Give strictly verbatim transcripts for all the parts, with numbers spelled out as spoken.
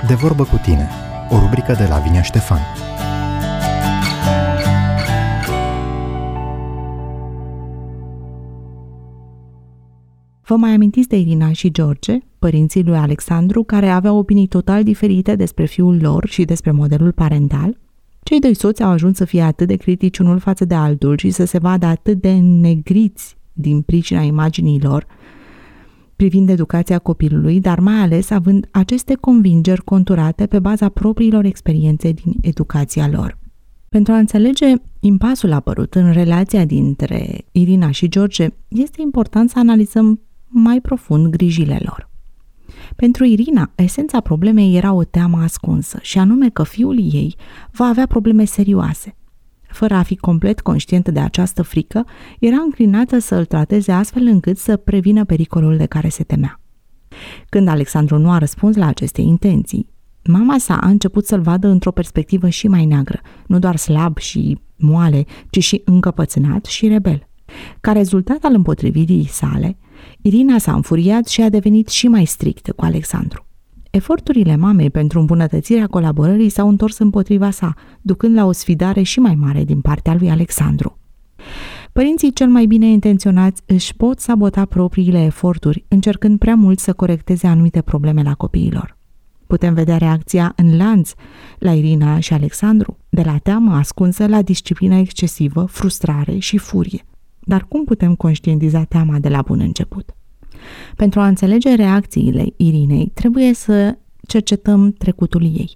De vorbă cu tine, o rubrică de Lavinia Ștefan. Vă mai amintiți de Irina și George, părinții lui Alexandru, care aveau opinii total diferite despre fiul lor și despre modelul parental? Cei doi soți au ajuns să fie atât de critici unul față de altul și să se vadă atât de negriți din pricina imaginii lor privind educația copilului, dar mai ales având aceste convingeri conturate pe baza propriilor experiențe din educația lor. Pentru a înțelege impasul apărut în relația dintre Irina și George, este important să analizăm mai profund grijile lor. Pentru Irina, esența problemei era o teamă ascunsă, și anume că fiul ei va avea probleme serioase. Fără a fi complet conștientă de această frică, era înclinată să îl trateze astfel încât să prevină pericolul de care se temea. Când Alexandru nu a răspuns la aceste intenții, mama sa a început să-l vadă într-o perspectivă și mai neagră, nu doar slab și moale, ci și încăpățânat și rebel. Ca rezultat al împotrivirii sale, Irina s-a înfuriat și a devenit și mai strictă cu Alexandru. Eforturile mamei pentru îmbunătățirea colaborării s-au întors împotriva sa, ducând la o sfidare și mai mare din partea lui Alexandru. Părinții cel mai bine intenționați își pot sabota propriile eforturi, încercând prea mult să corecteze anumite probleme la copiilor. Putem vedea reacția în lanț la Irina și Alexandru, de la teamă ascunsă la disciplină excesivă, frustrare și furie. Dar cum putem conștientiza teama de la bun început? Pentru a înțelege reacțiile Irinei, trebuie să cercetăm trecutul ei.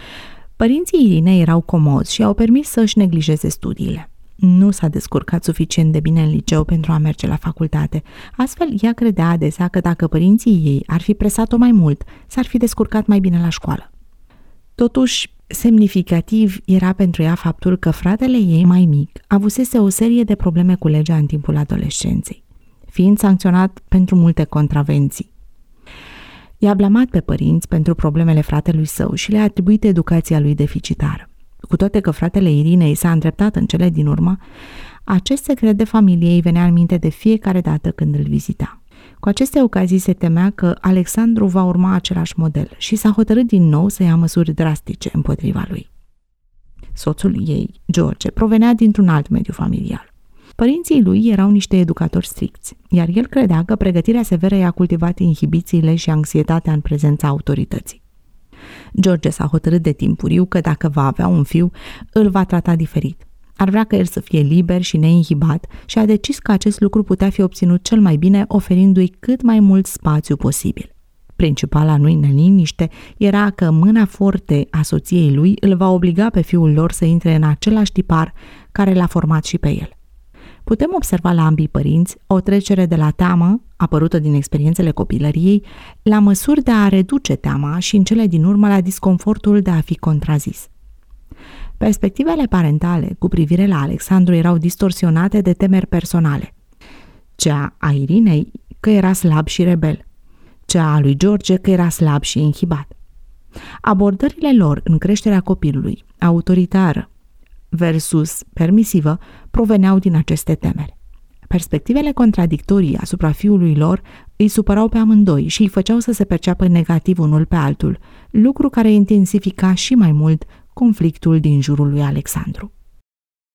Părinții Irinei erau comozi și au permis să își neglijeze studiile. Nu s-a descurcat suficient de bine în liceu pentru a merge la facultate. Astfel, ea credea adesea că dacă părinții ei ar fi presat-o mai mult, s-ar fi descurcat mai bine la școală. Totuși, semnificativ era pentru ea faptul că fratele ei mai mic avusese o serie de probleme cu legea în timpul adolescenței, fiind sancționat pentru multe contravenții. I-a blamat pe părinți pentru problemele fratelui său și le-a atribuit educația lui deficitară. Cu toate că fratele Irinei s-a îndreptat în cele din urmă, acest secret de familie îi venea în minte de fiecare dată când îl vizita. Cu aceste ocazii se temea că Alexandru va urma același model și s-a hotărât din nou să ia măsuri drastice împotriva lui. Soțul ei, George, provenea dintr-un alt mediu familial. Părinții lui erau niște educatori stricți, iar el credea că pregătirea severă i-a cultivat inhibițiile și anxietatea în prezența autorității. George s-a hotărât de timpuriu că dacă va avea un fiu, îl va trata diferit. Ar vrea că el să fie liber și neinhibat și a decis că acest lucru putea fi obținut cel mai bine oferindu-i cât mai mult spațiu posibil. Principala lui neliniște era că mâna forte a soției lui îl va obliga pe fiul lor să intre în același tipar care l-a format și pe el. Putem observa la ambii părinți o trecere de la teamă, apărută din experiențele copilăriei, la măsuri de a reduce teama și în cele din urmă la disconfortul de a fi contrazis. Perspectivele parentale cu privire la Alexandru erau distorsionate de temeri personale. Cea a Irinei că era slab și rebel, cea a lui George că era slab și inhibat. Abordările lor în creșterea copilului, autoritară versus permisivă, proveneau din aceste temeri. Perspectivele contradictorii asupra fiului lor îi supărau pe amândoi și îi făceau să se perceapă negativ unul pe altul, lucru care intensifica și mai mult conflictul din jurul lui Alexandru.